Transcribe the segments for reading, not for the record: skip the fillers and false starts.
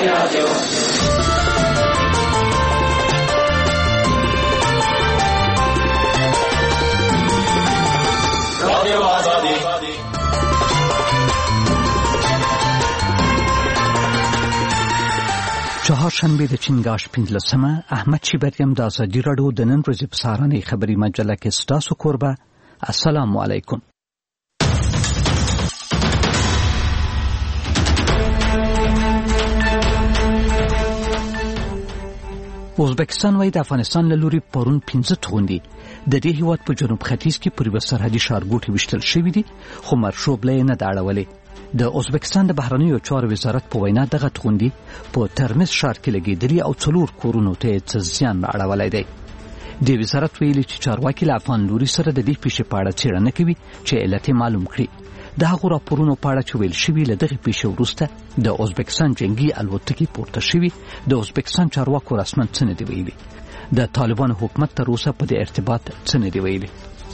رادیو چهارشنبه د چنګاش 15 احمد شیبریم د ازادي راډیو د نن ورځې په سهارنۍ خبري مجله کې ستاسو کوربه. السلام علیکم. ازبکستان وايي د افغانستان له لوري پرون 15 توغندي د دې هیواد په جنوب ختیځ کې پر سرحدي ښارګوټي وشتل شوې دي، خو مرشوبله نه داړولې. د ازبکستان د بهرنیو چارو وزارت په وینا دغه توغندي په ترمز ښار کې لګېدلي او 4 کورونو ته زیان اړولی دی. د وزارت ویلي چې چارواکي له افغان لوري سره د دې پیښې په اړه څېړنه کوي چې علت معلوم کړي. د هغو راپورونو په اړه چې ویل شوي له دغې پیښې وروسته د ازبکستان جنگي الوتکې پورته شوي، د ازبکستان چارواکو رسماً څه نه دي ویلي. د طالبانو حکومت تر اوسه په دې ارتباط څه نه دي ویلي.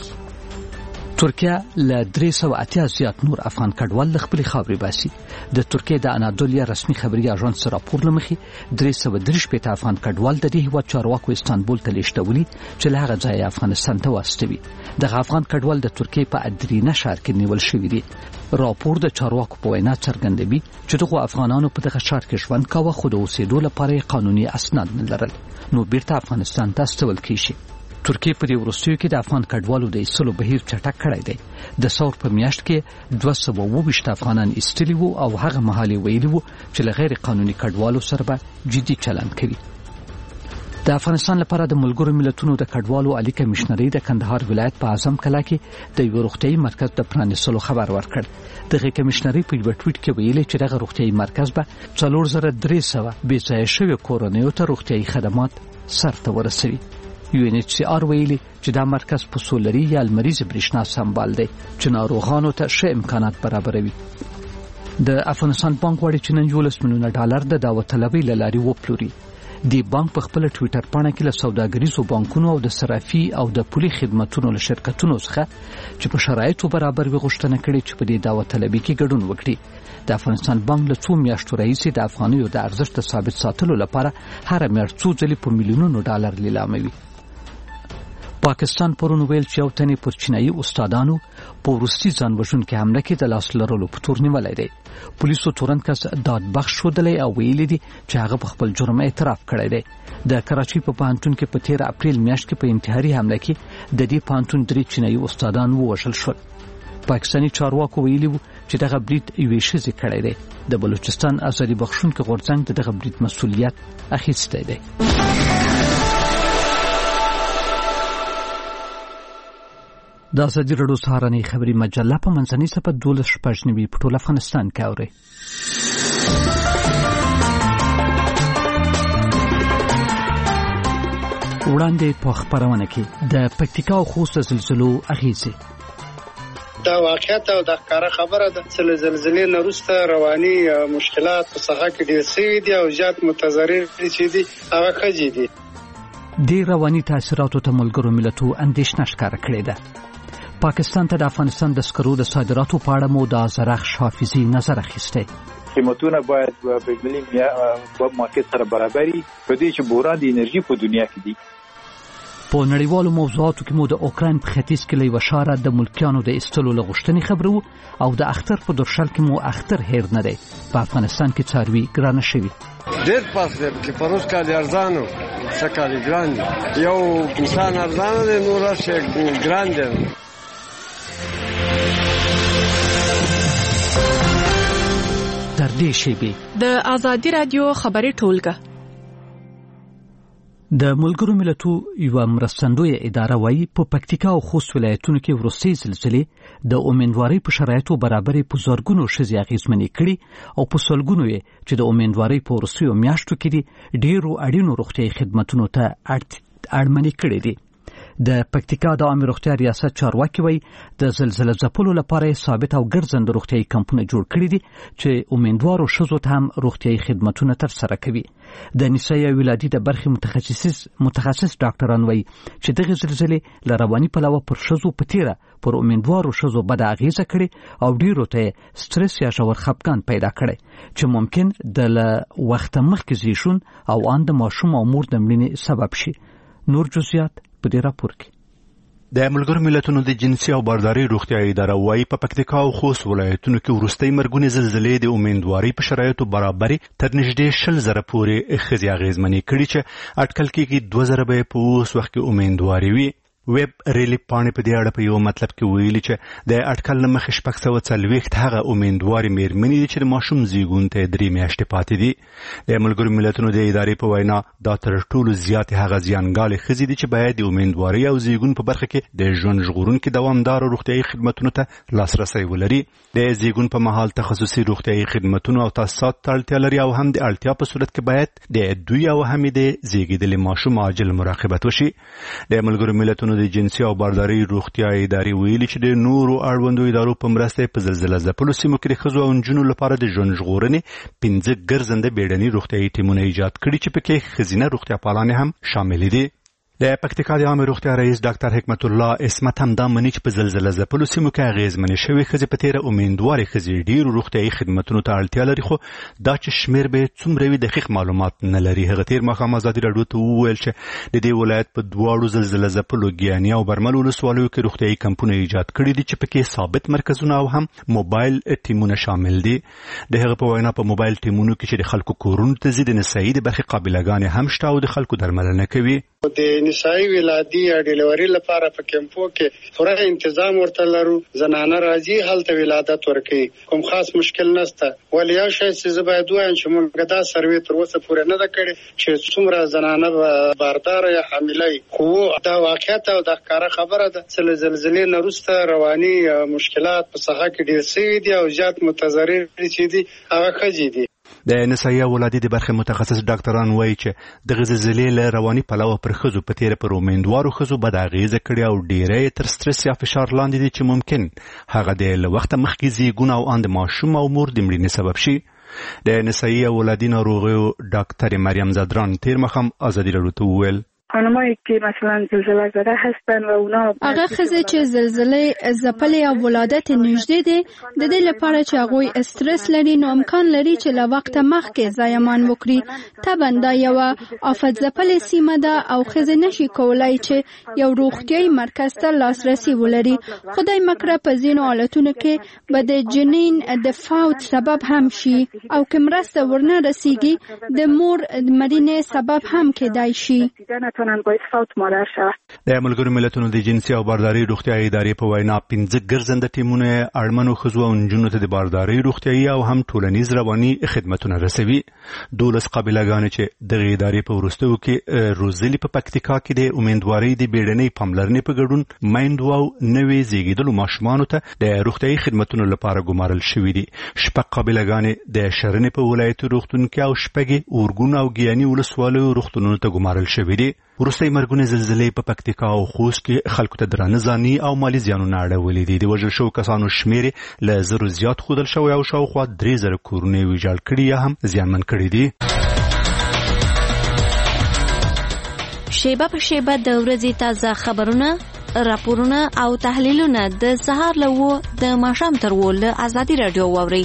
ترکیه له 380 زیات نور افغان کډوال له خپلې خاورې باسي. د ترکیه د انادولیا رسمي خبري اژانس راپور لمخې 330 افغان کډوال د دې هیواد چارواکو استانبول ته لیږدولي چې له هغه ځایه افغانستان ته واستوي. دغه افغان کډوال د ترکیه په ادرینه ښار کې نیول شوي دي. راپور د چارواکو په وینا څرګندوي چې دغه افغانانو په دغه ښار کې ژوند کاوه، خو د اوسېدو لپاره قانوني اسناد نه لرل، نو بیرته افغانستان ته استول کیږي. ترکیه په دې وروستیو کې د افغان کډوالو د ایستلو بهیر چټک کړی دی. د ثور په میاشت کې 220 افغانان ایستلي وو او هغه مهال ویلي وو چې له غیر قانوني کډوالو سره به جدي چلند کوي. د افغانستان لپاره د ملګرو ملتونو د کډوالو عالی کمشنري د کندهار ولایت په اعظم کلا کې د یو روغتیايي مرکز د پرانیستلو خبر ورکړ. دغه کمشنري په یو ټویټ کې ویلي چې دغه روغتیايي مرکز به 4300 بې ځایه شوي کورنیو ته روغتیايي خدمات سرته ورسوي. UNHCR ویلي چې دا مرکز په سولري یا لمریز برېښنا سمبال دی چې ناروغانو ته ښه امکانات برابروي. د افغانستان بانک غواړي چې نن $11 میلیونه د داوطلبۍ له لارې وپلوري. د بانک په خپل ټویټر پاڼه کې له سوداګریزو بانکونو او د صرافي او د پولي خدماتو له شرکتونو څخه چې په شرایطو برابر وي غوښتنه کړې چې په دې داوطلبۍ کې ګډون وکړي. د افغانستان بانک له 2 میاشتو راهیسې د افغانیو د ارزښت ثابت ساتلو لپاره هر میاشت څو ځلې په میلیونونو ډالر لیلاموي. پاکستان پرون ویل چې یو تنې پر چینایي استادانو په وروستي ځان وژونکې حمله کې د لاس لرلو په تور نیولی دی. پولیسو تورن کس دادبخش ښودلی او ویلي دي چې هغه په خپل جرم اعتراف کړی دی. د کراچۍ په پوهنتون کې په 13 اپریل میاشت کې په انتحاري حمله کې د دې پوهنتون 3 چینایي استادان ووژل شول. پاکستاني چارواکو ویلي وو چې دغه برید یوې ښځې کړی دی. د بلوچستان ازادي بخښونکي غورځنګ د دغه برید مسؤلیت اخیستی دی. د ازادي راډیو سهارنۍ خبري مجله په منځنۍ صفحه 12 په ټول افغانستان کې اوري. وړاندې په خبرونه کې د پکتیکا او خوست زلزلو اغیزې. دا واقعیت او د ښکاره خبره ده چې زلزلې نه وروسته رواني مشکلات په ساحه کې ډېر شوي دي او زیات متضرر چې دي هغه ښځې دي. د رواني تاثیراتو ته ملګرو ملتو اندېښنه ښکاره کړې ده. پاکستان ته د افغانستان د سکرو د صادراتو په اړه مو د زرخش حافظي نظر اخیستی. قیمتونه باید په ملي مارکیټ سره برابري په دې چې بوران د انرژي په دنیا کې دي. په نړیوالو موضوعاتو کې مو د اوکراین په ختیځ کې له یوه ښاره د ملکیانو د ایستلو له غوښتنې خبرو او د اختر په درشل کې مو اختر هیر نه دی. په افغانستان کې څاروي ګرانه شوي. ډېر پاس دی چې پروس کالي ارزانو څه کالي ګران دي. یو انسان ارزانه دی، نور شی ګران دی. در دې شیبې د ازادي رادیو خبري ټولګه د ملګرو ملتو یو مرستندوی اداره وايي په پکتیکا او خوست ولایتونو کې وروستۍ زلزلې د امیندوارۍ په شرایطو برابرې په زرګونو ښځې اغېزمنې کړي او په سلګونو یې چې د امیندوارۍ په وروستیو میاشتو کې دي ډېرو اړینو روغتیايي خدمتونو ته اړمنې کړي دي. د پکتیکا د عامه روغتیا ریاست چارواکي وایي د زلزلې ځپلو لپاره ثابت او ګرځنده روغتیايي کمپونه جوړ کړي دي چې امیدوارو ښځو ته هم روغتیايي خدماتونه ترسره کوي. د نسایي او ولادي د برخې متخصص ډاکټران وایي چې دغه زلزلې له رواني پلوه پر ښځو په تیره پر امیدوارو ښځو بد اغیزه کړي او ډیرو ته سټرس یا ژور خپګان پیدا کړي چې ممکن د وخت مخکې زیږون او ان د ماشوم او مور د مړینې سبب شي. نور جزئیات په دې راپور کې. د ملګرو ملتونو د جنسي او بارداري روغتیايي اداره وايي په پکتیکا او خوست ولایتونو کې وروستۍ مرګونې زلزلې د امیدواري په شرایطو برابري تر نږدې 100,000 پورې ښځې اغېزمنې کړي چې اټکل کېږي 2,000 به په اوس وخت کې امیدواري وي. ویب ریلیف پاڼې په دې اړه په یو مطلب کې ویلي چې د اټکل نه مخکې 640 هغه امیدواري مېرمنې دي چې د ماشوم زیږون ته 3 میاشتې پاتې دي. د ملګرو ملتونو د ادارې په وینا دا تر ټولو زیات هغه زیانګالې ښځې دي چې باید د امیدواري او زیږون په برخه کې د ژوند ژغورونکو دوامدار روغتیايي خدماتو ته لاسرسي ولري. د زیږون په مهال تخصصي روغتیايي خدماتو او تاسیسات ته اړتیا لري او هم د اړتیا په صورت کې باید د دوی او هم د زیږیدلي ماشوم عاجل مراقبت وشي. د ملګرو ملتونو د جنسي او بارداري روغتیا ادارې ویلي چې د نورو اړوندو ادارو په مرسته په زلزلې ځپلو سیمو کې د ښځو او نجونو لپاره د ژوند ژغورنې 15 ګرځنده بیړني روغتیايي ټیمونه ایجاد کړي چې پکې ښځینه روغتیا پالانې هم شامل دي. د پکتیکا د عامه روغتیا رئیس ډاکټر حکمت الله اسمت هم دا مني چې په زلزلې ځپلو سیمو کې اغېزمنې شوې ښځې په تیره امیدوارې ښځې ډېرو روغتیايي خدماتونو ته اړتیا لري خو دا چې شمیر به څومره وي دقیق معلومات نه لري. هغه تیر ماښام ازادي راډیو ته وویل چې د دې ولایت په دواړو زلزلې ځپلو ګیاني او برمل ولسوالیو کې روغتیايي کمپونه ایجاد کړي دي چې پکې ثابت مرکزونه او هم موبایل ټیمونه شامل دي. د هغه په وینا په موبایل ټیمونو کې چې د خلکو کورونو ته ځي د نسایي د برخې قابلګانې هم شته او د خلکو درملنه کوي. د نسایي ولادي یا ډیلیوري لپاره په کیمپو کې پوره تنظیم ورته لرو. زنانه راځي هلته ولادت ورکوي، کوم خاص مشکل نشته. ولې یو شی چې باید وایم چې موږ دا سروې تر اوسه پورې نه ده کړې چې څومره زنانه باردار یا حامله خو دا واقعیت او د ښکاره خبره ده چې زلزلې نه وروسته رواني مشکلات په ساحه کې ډېر شوي دي او زیات متضرر چې دي هغه ښځې دي. د نسایي او ولادي د برخې متخصص ډاکټران وایي چې د زلزلې له رواني پلوه پر ښځو په تیره پر امیدوارو ښځو بد اغېزه کړې او ډېری تر سټرس یا فشار لاندې دي چې ممکن هغه د له وخته مخکې زیږون او ان د ماشوم او مور د مړینې سبب شي. د نسایي او ولادي ناروغیو ډاکټر مریم زادران تیر مخم ازادي راډیو ته وویل خانمایی که مثلا زلزله زده هستن و اونا هغه ښځې چې زلزلې ځپلې او ولادت نږدې دي د دې لپاره چې هغوی استرس لري نو امکان لري چې له وخته مخکې زایمان وکړي. طبعا دا یوه آفت ځپلې سیمه ده او ښځې نشي کولای چې یو روغتیايي مرکز ته لاسرسي ولري. خدای مکړه په ځینو حالتونو کې به د جنین د فوت سبب هم شي او که مرسته ورنه رسیږي د مور مړینې سبب هم کېدای شي. د ملګرو ملتونو د جنسي او بارداري روغتیايي ادارې په وینا 15 ګرځنده ټیمونه اړمنو ښځو او نجونو ته د بارداري روغتیايي او هم ټولنیز رواني خدماتونه رسوي. 12 قابلګانې چې د ادارې په وروستیو کې روزلي په پکتیکا کې د امیدواري د بیړنۍ پاملرنې په ګډون میندو او نوې زیږیدلو ماشومانو ته د روغتیايي خدماتونو لپاره ګمارل شوي دي. 6 قابلګانې د شرنې په ولایت روغتون کې او 6 اورګون او ګیاني ولسوالیو روغتونونو ته ګمارل شوي دي. وروستۍ مرګونې زلزلې په پکتیکا او خوست کې خلکو ته درانه ځاني او مالي زیانونه اړولي دي. د وژل شوو کسانو شمېر له 1000 زیات ښودل شوی او شاوخوا 3000 کورونه یې ویجاړ کړي یا هم زیانمن کړي دي. شیبه په شیبه د ورځې تازه خبرونه، راپورونه او تحلیلونه د سهار له 9 د ماښام تر 10 له ازادي راډیو واورئ.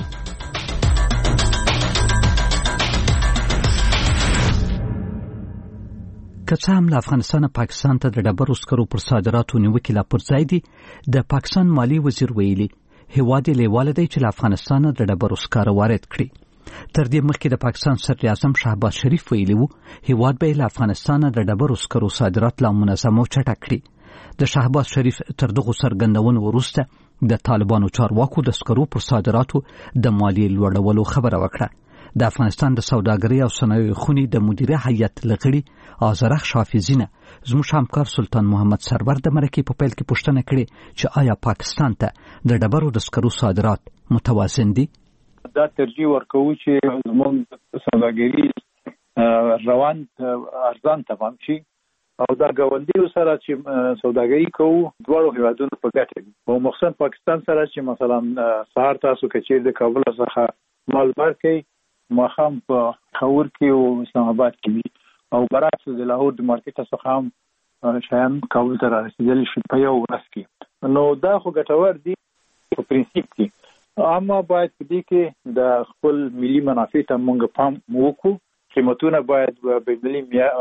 که څه هم له افغانستانه پاکستان ته د ډبرو سکرو پر صادراتو نیوکې لا پر ځای دي، د پاکستان مالی وزیر ویلي هیواد یې لیواله دی چې له افغانستانه د ډبرو سکاره وارد کړي. تر دې مخکې د پاکستان صدر اعظم شهباز شریف ویلي وو هیواد به له افغانستانه د ډبرو سکرو صادرات لا منظم او چټک کړي. د شهباز شریف تر دغو څرګندونو وروسته د طالبانو چارواکو د سکرو پر صادراتو د مالیې لوړولو خبره وکړه. د افغانستان د سوداګرۍ او صنایعو خونې د مدیره هیئت لغړي آزرخ شافزینه زموږ همکار سلطان محمد سرور د مرکې په پیل کې پوښتنه کړې چې آیا پاکستان ته د ډبرو د سکرو صادرات متوازن دي؟ دا ترجیح ورکوو چې زموږ سوداګري روان ارزان تمام شي او دا ګاونډیو سره چې سوداګري کوو دواړو هیوادونو په ګټه دي. او مخصوصا پاکستان سره چې مثلا سهار تاسو کچیر د کابل څخه مال ورکړي ماخام په خور کې او اسلام آباد کې او برعکس د لاهور د مارکیټ څخه هم شایان کابل ته رسیدل شي په یو ورځ کې. نو دا خو ګټور دي په پرنسيپ کې، اما باید په دې کې د خپل ملي منافع ته موږ پام وکړو. قیمتونه باید په بینالمللي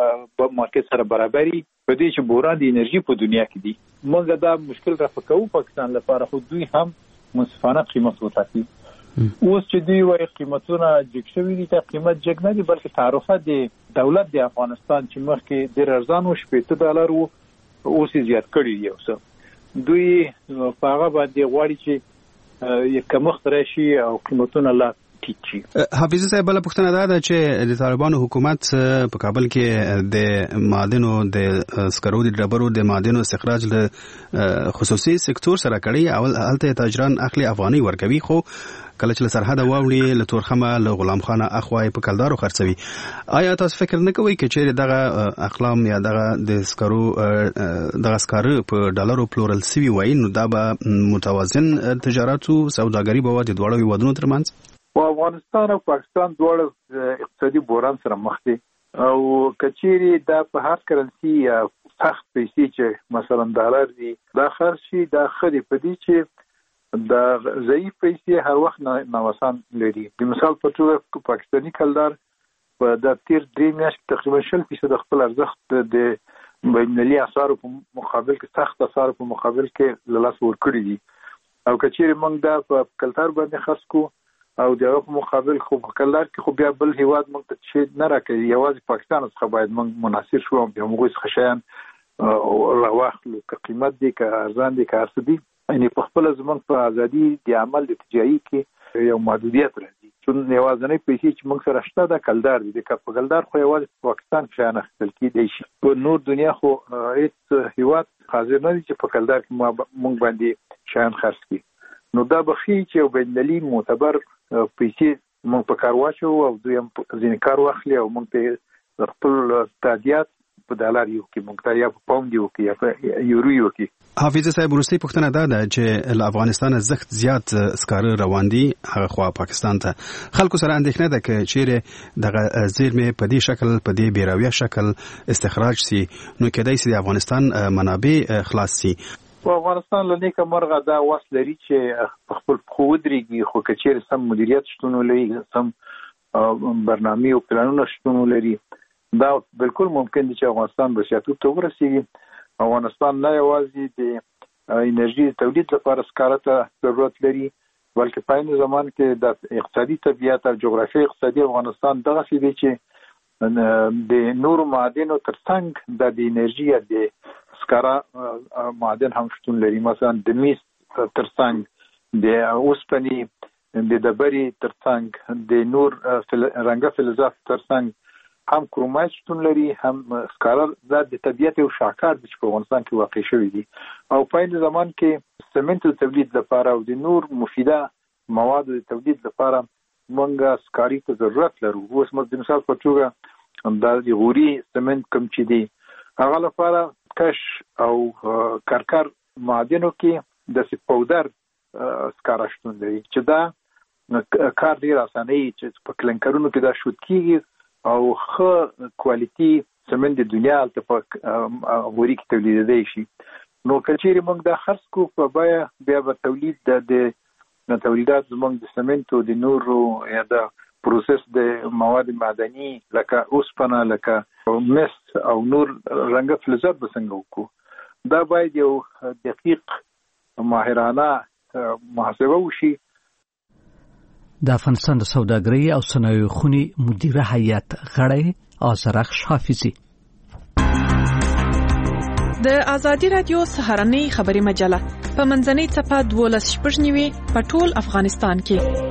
مارکیټ سره برابري په دې چې بوران د انرژي په دنیا کې دي. موږ دا مشکل رافقو پاکستان لپاره، خو دوی هم منصفانه قیمت وټاکي. اوس چې دوی وايي قیمتونه جګ شوي دي، ته قیمت جګ نه دي بلکې تعرفه د دولت د افغانستان چې مخکې ډېر ارزان و $80 وو اوس یې زیات کړي دي. اوس دوی په هغه باندې غواړي چې یو کمښت راشي او قیمتونه لا حافظ صاحب بل پښتنه ده چې د طالبانو حکومت په کابل کې د معادنو د سکرو د ډبرو د معادنو استخراج له خصوصي سکتور سره کړی او هلته تاجران اخلي افغاني ورکوي، خو کله چې سرحد واوړي له تورخمه له غلام خانه اخوای په کلدارو خرڅوي. آیا تاسو فکر نه کوئ چې دغه اقلام یا دغه د سکرو دغه سکرو په ډالرو پلورل سوي وای نو دا به متوازن تجارت او سوداګري به د دوړو هیوادونو ترمنځ و افغانستان او پاکستان دواړه اقتصادي بحران سره مخ دي او کچيري دا په هر کرنسي یا سخت پیسې چې مثلا ډالر دي دا خرشي دا خري په دې چې دا ضعیف پیسې هر وخت نوسان لري. د مثال په توګه پاکستاني کلدار په د تیر 3 میاشتې تقریبا 40% خپل ارزښت د بینالمللي اسعارو په مقابل کې سخت اسعارو په مقابل کې لاس ور کړی دي. او کچيري موږ دا په کلدار باندې خرڅ کو او دغه په مقابل خو په کلدار کې خو بیا بل هیواد موږ ته شي نه راکړي، یوازې پاکستان څخه باید موږ مناسب شو او موږ څخه شیان او راوخلو که قیمت دي که ارزان دي که ارزه دي. یعنی په خپل زمونږ په ازادي د عمل د تجاري کې یو محدودیت راځي. چون یوازنی پیسې چې موږ سره شته د کلدار دي، که په کلدار خو یوازې په پاکستان کې شیان اخیستل کېدای شي. په نور دنیا خو هیڅ هیواد حاضر نه دي چې په کلدار کې موږ باندې شیان خرڅ کړي. نو دا بخي چې یو بینالمللي معتبر پیسې موږ په کار واچو او دوی هم ځینې کار واخلي او موږ ته خپل تادیات په ډالر یو کې موږ ته یا په پاوند یو کې یا په یورو یو کې. حافظ صاحب وروستي پوښتنه ده چې له افغانستان زخت زیات سکاره روان دي هغه خوا پاکستان ته. خلکو سره اندېښنه ده چې چیرې دغه زیرمې په دې شکل په دې بیراویه شکل استخراج سي نو کېدای سي د افغانستان منابع خلاص سي. په افغانستان له نیکه مرغه دا وس لري چې خپل خو ودرېږي، خو کچېر سم مدیریت شتون لري، سم برنامه او پلانونه شتون لري. دا بالکل ممکن دي چې افغانستان به شاتو ته ورسیږي. افغانستان نه یوازې د انرژي تولید لپاره سکاره ته ضرورت لري بلکې په این زمان کې د اقتصادي طبيعت او جغرافیایي اقتصادي افغانستان دغه څه دي چې د نورو معادنو ترڅنګ د انرژي د سکاره معدن هم شتون لري. مثلا د میس ترڅنګ د اوسپنې د ډبرې ترڅنګ د نور رنګه فلزات ترڅنګ هم کرومایټ شتون لري، هم سکاره د طبيعت او شاکار د په افغانستان کې واقع شوی دي. او په این زمان کې سمنټ تولید لپاره او د نور مفیده مواد د تولید لپاره موږ سکاري ته ضرورت لرو. اوس د مثال په توګه د غوري سمنټ کوم چې دي هغه لپاره کش او کارکر معادنو کې د پاودر سکاره شتون لري چې دا کار ډیر اسانه چې په کلنکرونو کې دا شوت کیږي او ښه کوالټي سمنټ د دنیا ته په غوري کې تولیدېدای شي. نو کچېرې موږ دا خرڅ کو په بیا به تولید د تولیدات زموږ د سمنټ او د نورو یا د پروسس د مواد معدني لکه اوسپنه لکه مس او نور رنګه فلزات به څنګه وکړو. دا باید یو دقیق ماهرانه محاسبه وشي. د افغانستان د سوداګرۍ او صنایعو خونې مدیره هیئت غړی آذرخش حافظي. د ازادي رادیو سهارنۍ خبري مجله په منځنۍ صفحه 12 په ټول افغانستان کې.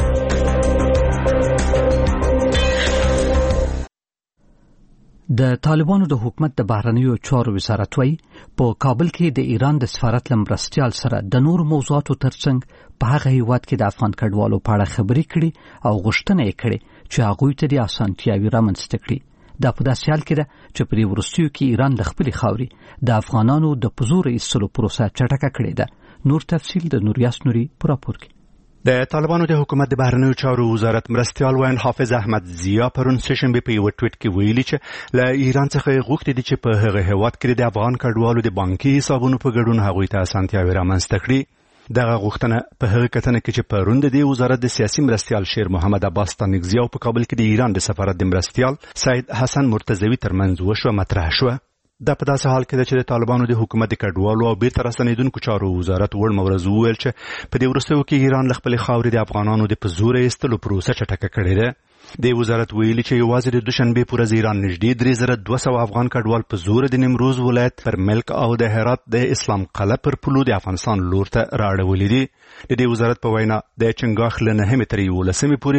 د طالبانو د حکومت د بهرنیو چارو وزارت وایي په کابل کې د ایران د سفارت لمرستیال سره د نور موضوعاتو ترڅنګ په هغه هیواد کې د افغان کډوالو په اړه خبرې کړي او غوښتنه یې کړې چې هغوی ته د اسانتیاوې رامنځته کړي. دا په داسې حال کې ده چې په دې وروستیو کې ایران د خپلې خاورې د افغانانو د په زور ایستلو پروسه چټکه کړې ده. نور تفصیل د نوریاس نوري په راپور کې. د طالبانو د حکومت د بهرنیو چارو وزارت مرستیال وین حافظ احمد ضیا پرون سشنبه په یو ټویټ کې ویلي چې له ایران څخه غوښتي دي چې په هغه هیواد کې د افغان کډوالو د بانکي حسابونو په ګډون هغوی ته اسانتیاوې رامنځته کړي. دغه غوښتنه په هغه کتنه کې چې پرون د وزارت د سیاسي مرستیال شیر محمد عباس تانګزی او په کابل کې د ایران د سفارت د مرستیال سید حسن مرتضوی ترمنځ وشو مطرح شو. دا په داسې حال کې ده چې د طالبانو د حکومت د کډوالو او بیرته راستنېدونکو چارو وزارت وړ مورز وویل چې په دې وروستیو کې ایران له خپلې خاورې د افغانانو د په زور ایستلو پروسه چټکه کړې ده. د وزارت ویلي چې یوازې د دوشنبه په ورځ ایران نږدې 3200 افغان کډوال په زور د نیمروز ولایت پر ملک او د هرات د اسلام قلعه پر پلو د افغانستان لور ته راړولې دي. د دې وزارت په وینا د چنګاخ له 9 تر 11 پورې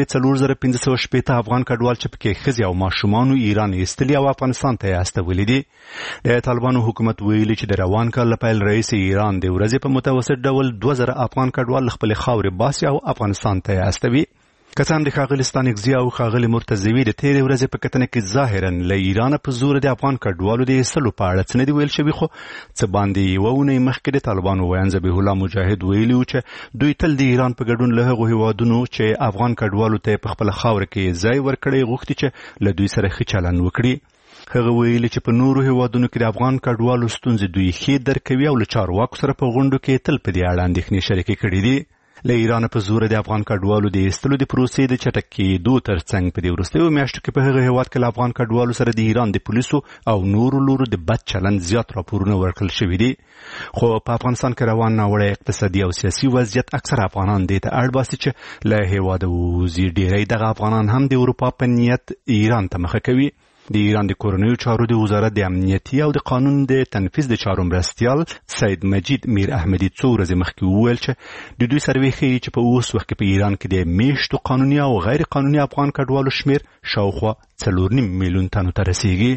4560 افغان کډوال چې پکې ښځې او ماشومان ایران ایستلي او افغانستان ته استولې دي. د طالبانو حکومت ویلي چې د روان کال له پیل رئیس ایران د ورځې په متوسط ډول 2000 افغان کډوال خپل خاورې باسي او افغانستان ته استوي. کسان د ښاغلي ستانکزي او ښاغلي مرتضوي د تیرې ورځې په کتنه کې ظاهرا له ایران په زور د افغان کډوالو د ایستلو په اړه څه نه دي ویل شوي، خو څه باندې یوه اونۍ مخکې د طالبانو ویان ذبیح الله مجاهد ویلي و چې دوی تل د ایران په ګډون له هغو هیوادونو چې افغان کډوالو ته په خپله خاوره کې ځای ورکړی غوښتي چې له دوی سره ښه چلند وکړي. هغه ویلي چې په نورو هیوادونو کې د افغان کډوالو ستونزې دوی ښې درک کوي او له چارواکو سره په غونډو کې تل په دې اړه اندېښنې شریکې کړي دي. له ایران په زور د افغان کډوالو د ایستلو د پروسې د چټک کېدو ترڅنګ په دې وروستیو میاشتو کې په هغه هیواد کې له افغان کډوالو سره د ایران د پولیسو او نورو لورو د بد چلند زیات راپورونه ورکړل شوي دي. خو په افغانستان کې روان ناوړه اقتصادي او سیاسي وضعیت اکثر افغانان دې ته اړ باسي چې له هیواده ووځي. ډېری دغه افغانان هم د اروپا په نیت ایران ته مخه کوي. د ایران د کورنیو چارو د وزارت د امنیتي او د قانون د تنفیذ د چارو مرستیال سید مجید میر احمدي څو ورځې مخکې وویل چې د دوی سروې ښیي چې په اوس وخت کې په ایران کې د میشتو قانوني او غیر قانوني افغان کډوالو شمیر شاوخوا 4.5 میلیون تنو ته رسیږي.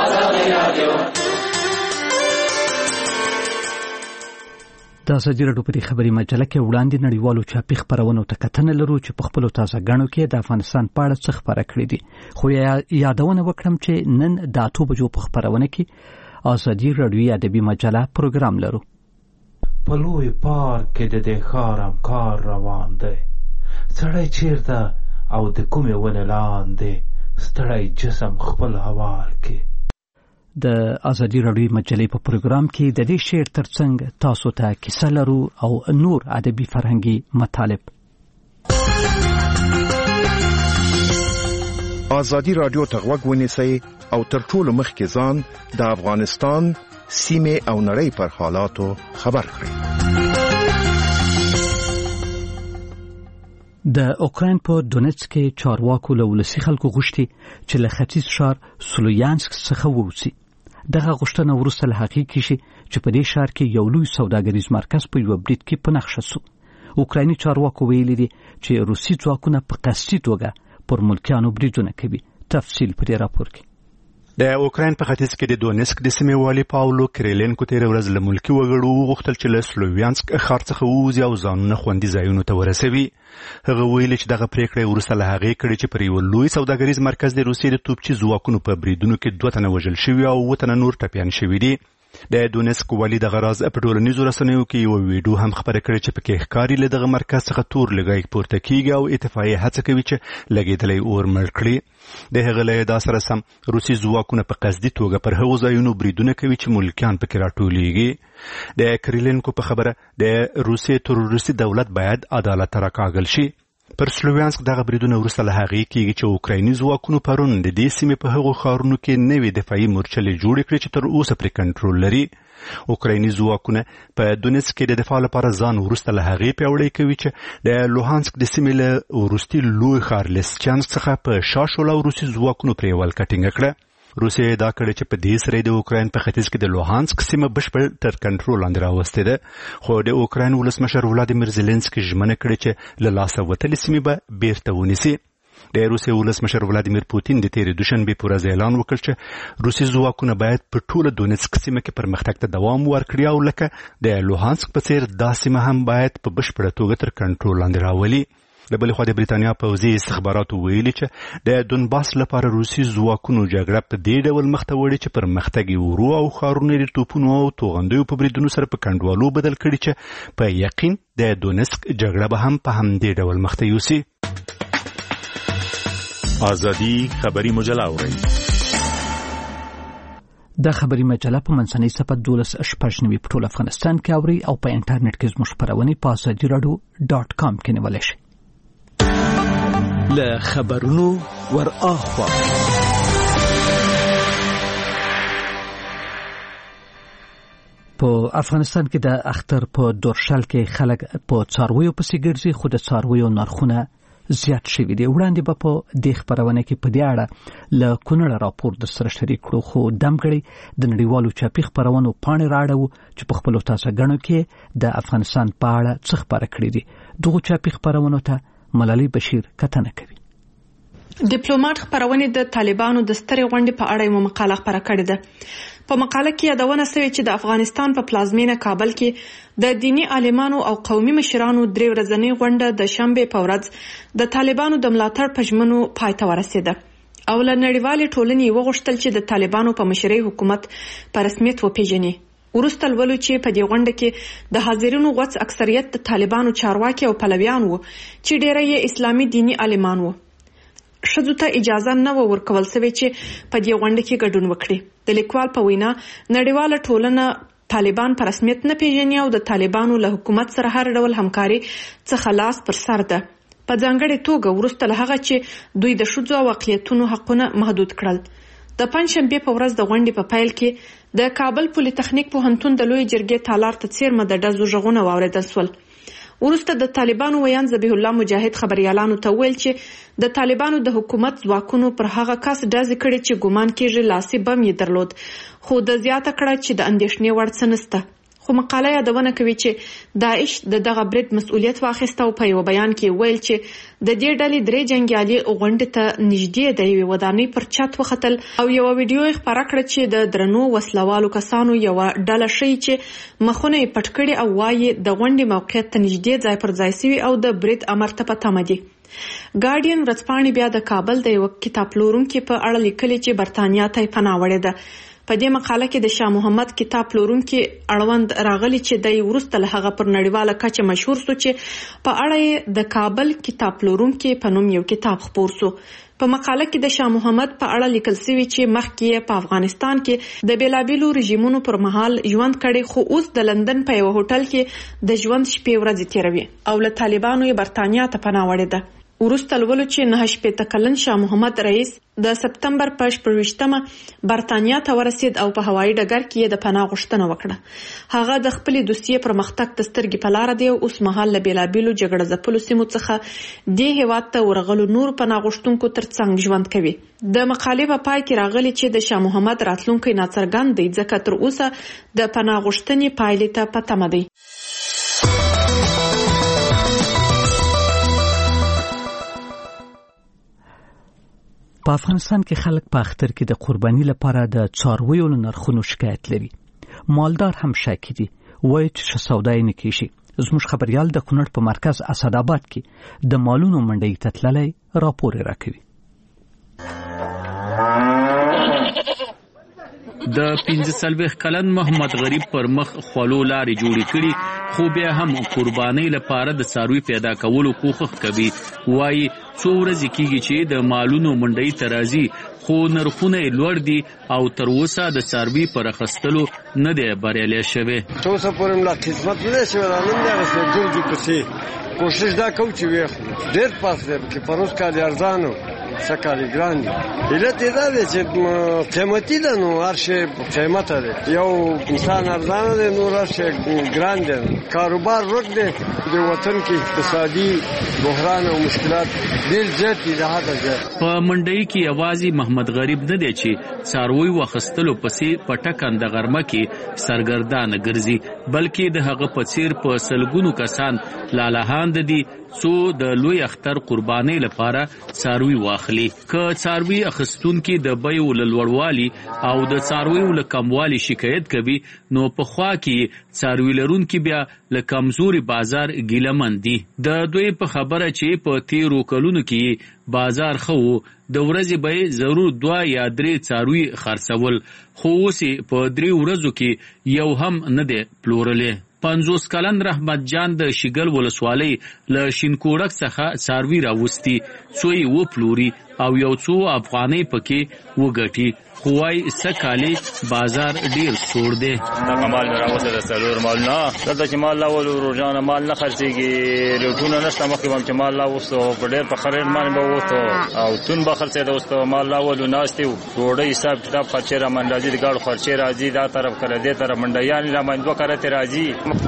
د ازادي راډیو په خبري مجله کې وړاندې نړیوالو چاپي خبرونو ته کتنه لرو چې په خپل تازه غاڼو کې د افغانستان په اړه څه خبره کړې دي. خو یادونه وکړم چې نن د 8 بجو په خبرونه کې ازادي راډیو ادبي مجله پروګرام لرو. په لوی پارک کې د ښارم کار روان دی، سړی چیرته او د کومې ونې لاندې ستړی جسم خپل حوال کې. د ازادي راډیو مجلې په پروګرام کې د دې شعر ترڅنګ تاسو ته کیسه لرو او نور ادبي فرهنګي مطالب. ازادي راډیو ته غوږ ونیسئ او تر ټولو مخکې ځان د افغانستان سیمه او نړۍ پر حالاتو خبر کړئ. د اوکراین په دونیتسک کې چارواکو له ولسي خلکو غوښتي چې له ختیځ ښار سلویانسک څخه ووځي. دغه غوښتنه وروسته له هغې کېږي چې په دې ښار کې یو لوی سوداګریز مرکز په یوه برید کې په نښه شو. اوکرایني چارواکو ویلي دي چې روسي ځواکونه په قصدي توګه پر ملکیانو بریدونه کوي. تفصیل په دې راپور کې. د اوکراین په ختیځ کې د دونیسک د سیمې والي پاولو کریلینکو تېره ورځ له ملکي وګړو وغوښتل چې له سلوویانسک ښار څخه ووځي او ځانونه خوندي ځایونو ته ورسوي. هغه ویلي چې دغه پریکړه وروسته له هغې کړې چې پر یوه لوی سوداګریز مرکز د روسیې د توپچي ځواکونو په بریدونو کې 2 تنه وژل شوي او 7 تنه نور ټپیان شوي دي. د دونیسک والي دغه راز په ټولنیزو رسنیو کې یو ویډیو هم خبره کړې چې پکې ښکاري له دغه مرکز څخه تور لږی پورته کیږي او اتفاقیه هڅه کوي چې لګېدلی اور مړ کړي. د هغه له ادعا سره سم روسي ځواکونه په قصدي توګه پر هغو ځایونو بریدونه کوي چې ملکیان پکې راټولیږي. د کریلینکو په خبره د روسیې تروریستي دولت باید عدالت ته راکاږل شي. پر سلوویانسک دغه بریدونه وروسته له هغې کېږي چې اوکرایني ځواکونو پرون د دې سیمې په هغو ښارونو کې نوې دفاعي مورچلې جوړې کړې چې تر اوسه پرې کنټرول لري. اوکرایني ځواکونه په دونیتسک کې د دفاع لپاره ځان وروسته له هغې پیاوړی کوي چې د لوهانسک د سیمې له وروستي لوی ښار لیسچانسک څخه په شا شوله روسي ځواکونو پرې ولکه ټینګه کړه. روسیې ادعا کړې چې په دې سره د اوکراین په ختیځ کې د لوهانسک سیمه بشپړ تر کنټرول لاندې راوستې ده. خو د اوکراین ولسمشر ولادیمیر زيلنسکي ژمنه کړې چې له لاسه وتلې سیمې به بیرته ونیسي. د روسیې ولسمشر ولادیمیر پوتین د تیرې دوشنبې په ورځ اعلان وکړ چې روسي ځواکونه باید په ټوله دونیتسک سیمه کې پرمختګ ته دوام ورکړي او لکه د لوهانسک په څیر دا سیمه هم باید په بشپړه توګه تر کنټرول لاندې راولي. د بل خو د بریتانیا پوځي استخباراتو ویلي چې د دونباس لپاره روسي ځواکونو جګړه په دې ډول مخته وړي چې پر مختګي ورو او خارونو د توپونو او توغندیو په بریدونو سره په کنډوالو بدل کړي چې په یقین د دونسک جګړه به هم په همدې ډول مخته یوسي. ازادي خبري مجله اوري. د خبري مجله په منځنۍ صفحه 12 په ټول افغانستان کې اوري او په انټرنیټ کې زموږ خبرونه په azadiradio.com کې نیولای شئ. له خبرونو ور اخوا په افغانستان کې د اختر په دورشل کې خلک په څارویو پسې ګرځي، خو د څارویو نرخونه زیات شوي دي. وړاندې به په دې خبرونه کې په دې اړه له کونړ راپور د سره شریک کړو، خو دمګړی د نړیوالو چاپي خبرونو پاڼې راړو چې په خپل تاسو غنو کې د افغانستان په اړه څه خبره کړې دي. دغه چاپي خبرونو ته ملالي بشیر کتنه کوي. ډیپلوماټ خبرونه د طالبانو د سترې غونډې په اړه یو مقاله خبره کړې ده. په مقاله کې یادونه شوې چې د افغانستان په پلازمینه کابل کې د دینی عالمانو او قومي مشرانو 3 ورځنۍ غونډه د شنبه په ورځ د طالبانو د ملاتړ په ژمنو پای ته ورسېده او له نړیوالې ټولنې وغوښتل چې د طالبانو په مشرۍ حکومت په رسمیت وپیژني. ورسته ولولو چې په دې غونډه کې د حاضرینو غوڅ اکثریت د طالبانو چارواکي او پلویان وو چې ډېری یې اسلامي دینی عالمان وو. ښځو ته اجازه نه ورکول شوې چې په دې غونډه کې ګډون وکړي. د لیکوال په وینا نړیواله ټولنه طالبان په رسمیت نه پیژني او د طالبانو له حکومت سره هر ډول همکاري څخه لاس پر سر ده. په ځانګړې توګه وروسته له هغه چې دوی د ښځو او اقلیتونو حقونه محدود کړل. د پنځشنبه په ورځ د غونډې په پیل کې د کابل پولی تخنیک پوهنتون د لوی جرګې تالار ته څیرمه د ډزو غږونه واوریدل شول. وروسته د طالبانو ویان ذبیح الله مجاهد خبريالانو ته ویل چې د طالبانو د حکومت ځواکونو پر هغه کس ډز کړي چې ګومان کېږي لاسي بم یې درلود، خو د زیاته کړه چې د اندېښنې وړ څه نشته. خو مقاله یادونه کوي چې داعش دغه برید مسؤلیت واخیسته او په یو بیان کې ویل چې د دې ډلې 3 جنگیالي غونډې ته نږدې د یوې ودانۍ پر چت وختل او یو ویډیو یې خپاره کړ چې د درنو وسلوالو کسانو یو ډله شي چې مخونه یې پټ کړي او وايي د غونډې موقعیت ته نږدې ځای پر ځای سوي او د برید امر ته پته دي. ګارډین ورځپاڼې بیا د کابل د یو کتاب پلورونکي په اړه لیکلي چې برتانیا ته پناه وړې ده. په دې مقاله کې د شاه محمد کتاب پلورونکي اړوند راغلي چې د ورسته له هغه پر نړیواله کچه مشهور سو چې په اړه د کابل کتاب پلورونکي په نوم یو کتاب خپور سو. په مقاله کې د شاه محمد په اړه لیکل شوی چې مخکې په افغانستان کې د بیلابیلو رژیمونو پر مهال ژوند کړي، خو اوس د لندن په یو هوټل کې د ژوند شپې ورځې تیروي او له طالبانو یې برتانیا ته پناه وړې ده. وروسته لولو چې 9 کلن شاه محمد رئیس د سپتمبر په 28مه برتانیا ته ورسید او په هوایي ډګر کې د پناه غوښتنه وکړه. هغه د خپل دوسیې پر مختګ ته سترګې په لار دی او اوس مهال له بیلابیلو جګړه ځپلو سیمو څخه د هیواد ته ورغلو نور پناه غوښتونکو ترڅنګ ژوند کوي. د مقالې په پای کې راغلي چې د شاه محمد راتلونکی ناڅرګند دی ځکه تر اوسه د پناه غوښتنې پایلې ته پته نه دی. په افغانستان کې خلک په اختر کې د قرباني لپاره د څارویو له نرخونو شکایت لري. مالدار هم شاکي دي، وایي چې سودای نه کیږي. زموږ خبريال د کونړ په مرکز اسداباد کې د مالونو منډۍ ته تللی راپور راکوي. د 45 کلن محمد غریب پر مخ خلو لارې جوړې کړي، خو بیا هم قرباني لپاره د څاروي پیدا کولو کوښښ کوي. وایي څو ورځې کېږي چې د مالونو منډۍ ته راځي، خو نرخونه یې لوړ دي او تر اوسه د څاروي پر اخیستلو نه دی بریالی شوی. څو اوسه پورې ملا قسمت نه دی شوی، را نن دی اخیستی ګرځو پسې کوشش دا کوو چې ویخلو. ډېر پاس دی چې پروس کالي ارزان و څه کالي ګران دي. علت یې دا دی چې قیمتي ده، نو هر شی قیمته دی. یو انسان ارزانه دی، نور هر شی ګران دی. کاروبار ورک دی. د وطن کې اقتصادي بحران او مشکلات ډېر زیات دي، د حده زیات. په منډۍ کې یوازې محمد غریب نه دی چې څاروي واخیستلو پسې په ټکنده غرمه کې سرګردانه ګرځي، بلکې د هغه په څیر په سلګونو کسان لالهاند دي څو د لوی اختر قربانۍ لپاره څاروي واخلي. که څاروي اخیستونکي د بیو له لوړوالي او د څارویو له کموالي شکایت کوي نو په خوا کې څاروي لرونکي بیا له کمزوري بازار ګیلمن دي. د دوی په خبره چې په تیرو کلونو کې بازار خو د ورځې به ضرور 2 یا 3 څاروي خرڅول، خو اوس په 3 ورځو کې یو هم نه دی پلورلی. 50 کلن رحمت جان د شیګل ولسوالۍ له شینکوړک څخه څاروي راوستي څو یې وپلوري او یو څو افغانۍ پکې وګټي، خو وايي سکالي بازار ډیر سوړ دی. دا مال راوځي د څلور مال نه دلته چې مال لاول روزانه مال نه خرڅيږي، لوټونه نشته مخکې هم چې مال لاوستو په ډیر په خرید باندې به وته او تون به خرڅې دوستو مال لاول ناشتي ډوډۍ حساب کتاب خرچې را منډازي د ګاډو خرچې راځي دا طرف کړه دې طرف منډیان را منځو کرته راځي،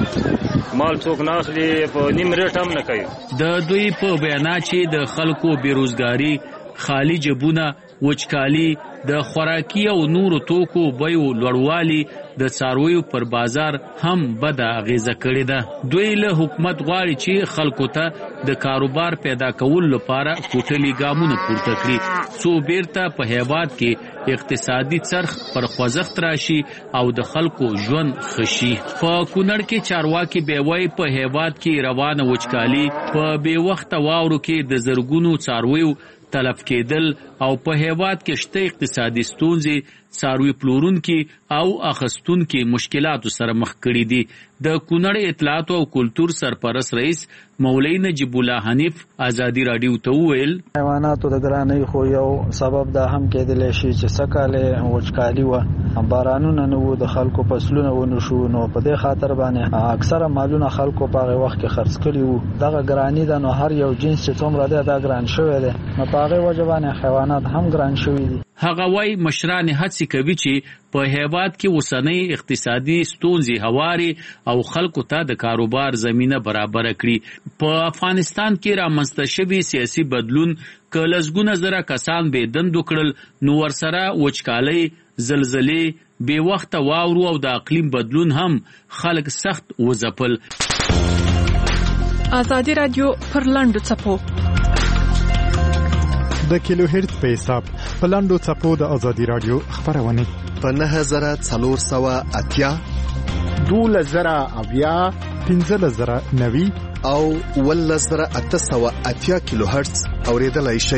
مال څوک نه اخلي په نیم ریټ هم نه کوي. د دوی په بیان چې د خلکو بیروزګاری، خالی جبونه، وچکالي، د خوراکي او نورو توکو بیو لوړوالي د څارویو پر بازار هم بد اغیزه کړې ده. دوی له حکومت غواړي چې خلکو ته د کاروبار پیدا کول لپاره کوټلي ګامونه پورته کړي څو بیرته په هیواد کې اقتصادي څرخ پر خوځښت راشي او د خلکو ژوند خشي. په کونړ کې چارواکي بیوي په هیواد کې روانه وچکالي، په بې وخته واورو کې د زرګونو څارویو تلف کېدل او په هیواد کې شته اقتصادي ستونزې څاروي پلورونکي او اخیستونکي مشکلاتو سره مخ کړي دي. د کونړ اطلاعات او کلتور سرپرست رئیس مولوی نجیب الله حنیف ازادي رادیو ته وویل حیواناتو د ګرانۍ خو یو سبب دا هم کېدلی شي چې سکاله وچکالي و، بارانونه نه وو، د خلکو فصلونه ونه شو، نو په دې خاطر باندې اکثره مالونه خلکو په هغه وخت کې خرڅ کړي وو. دغه ګرانی ده، نو هر یو جنس چې څومره دی دا ګران شوی دی، نو په هغه وجه باندې حیوانات هم ګران شوي دي. هغه وايي مشران هڅې کوي چې په هیواد کې اوسنۍ اقتصادي ستونزې هواري او خلکو ته د کاروبار زمينه برابر کړي. په افغانستان کې رامنځته شوی سیاسي بدلون که لسګونه زره کسان به دند وکړل نو ورسره وچکالۍ، زلزلې، بې وخته واورو او د اقلیم بدلون هم خلک سخت وځپل. ازادي رادیو پر لاندو چپو د کیلو هرت په حساب په لاندو چپو د ازادي رادیو خبرونه په 9480 12080 15090 او 11880 کیلو هرتز اوریدلای شئ.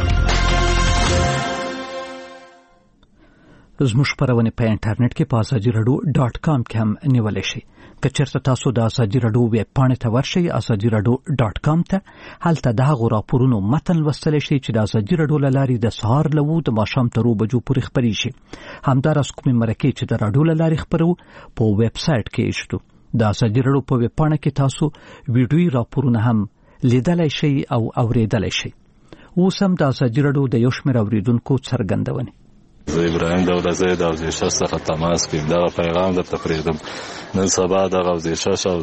زموږ خبرونه په انټرنیټ کې په azadiradio.com کې هم نیولای شئ. که چېرته تاسو د ازادي راډیو ویب پاڼې ته ورشئ azadiradio.com ته، هلته د هغو راپورونو متن لوستلی شئ چې د ازادي راډیو له لارې د سهار له 9 د ماښام تر 2 بجو پورې خپرېږي. همداراز کومې مرکې چې د راډیو له لارې خپرو په ویب سایټ کې ایښتو. د ازادي راډیو په ویب پاڼه کې تاسو ویډیويي راپورونه هم لیدلی شئ او اوریدلی شئ. اوس هم د ازادي راډیو د یو شمېر اوریدونکو څرګندونې. زه ابراهیم دولتزی د اوزیشا څخه تماس کوم. دغه پیغام درته پرېږدم. نن سبا د اوزیشا او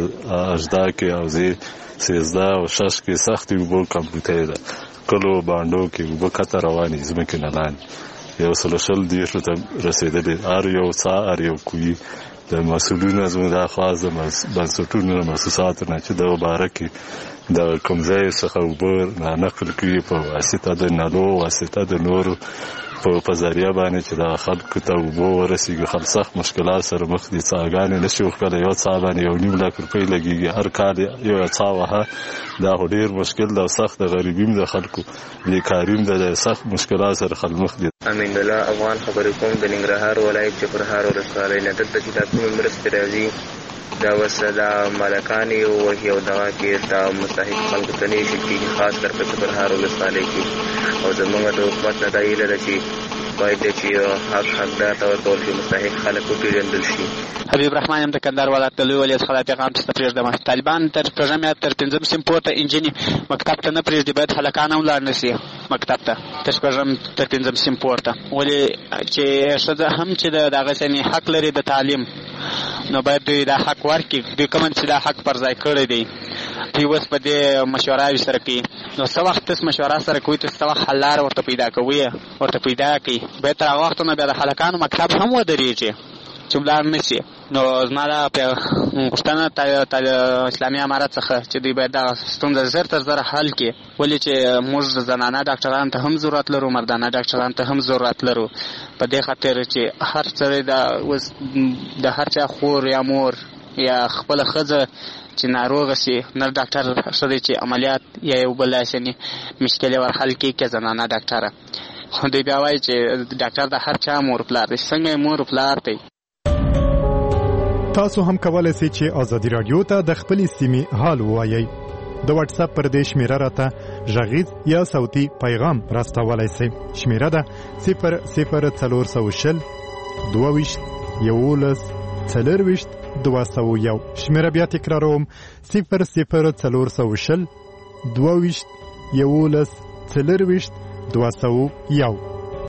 اجدا کې اوزی 13 او 6 کې سختي وبو کمپیوټر ده. کلو باندو کې وبو کته رواني زمکه نه لاندې یو سلوشل دیشو ته رسیدلې ار یو څا ار یو کوي د مسؤلینو زموږ د خاص بنسټونو مؤسساتو نه چې د مبارکي د کومځای څخه وبو نقل کوي په واسطه د نالو واسطه د نورو په ذریعہ باندې چې د خلکو ته وبو ورسیږي. خلک سخت مشکلات سره مخ دي. څاګانې نشي وکړای، یو څا باندې 1.5 لک روپۍ لګيږي هر کال یو څا وها. دا ډېر مشکل ده، سخت د غریبیم د خلکو بیکاریم د سخت مشکلات سره خلک مخ دي. امین الله افغان خبرې کوم د ننګرهار ولایت چپرهار ولسوالۍ نه. دلته چې تاسو مرستې راځي دا وسدا مالکان یو او دغه کې دا مستحق خلکو ته نشي کېږي، خاص کر په چپرهار ولسوالۍ کې. او زموږ د حکومت نه دا هیله ده چې باید چې حقدار ته ورکول شي، مستحق خلک وپېژندل شي. حبیب رحمان یم د کندهار ولایت د لوی ولایت خلا پیغام ته پرېږدم. طالبان تر پروژه تر 5 سیم پورته انجینی مکتب ته نه پرېږدي، باید هلکان هم لاړ نشي مکتب ته تر پروژه تر 5 سیم پورته. ولې چې ښځه هم چې دغه سني حق لري د تعلیم، نو باید دوی دا حق ورکړي. دوی کوم چې دا حق پر ځای کړی دی، دوی اوس په دې مشوره سره کوي. نو څه وخت تاسو مشوره سره کوئ، تاسو څه وخت حل لاره ورته پیدا کوئ، ورته پیدا کړئ. باید تر هغه وخته نه بیا د هلکانو مکتب هم ودرېږي چې ولاړ نه شي. نو زما دا غوښتنه اسلامي امارت څخه چې دوی باید دغه ستونزه زر تر زره حل کړي، ولې چې موږ زنانه ډاکټرانو ته هم ضرورت لرو، مردانه ډاکټرانو ته هم ضرورت لرو، په دې خاطر چې هر سړی د هر چا خور یا مور یا خپل ښځه چې ناروغه سي نه ډاکټر ښه دی چې عملیات یا یو بل داسې مشکلې ور حل کړي که زنانه ډاکټره. خو دوی بیا وایي چې ډاکټر د هر چا مور پلار دی. څنګه مور پلار دی؟ تاسو هم کولای شئ چې آزادي رادیو ته د خپلې سیمې حال ووایئ. د واتس اپ پر دې شمیره راته غږیز یا صوتي پیغام راستولای شئ. شمیره ده 00420 22 11 40 201. شمیره بیا تکراروم 00420 22 11 40 201.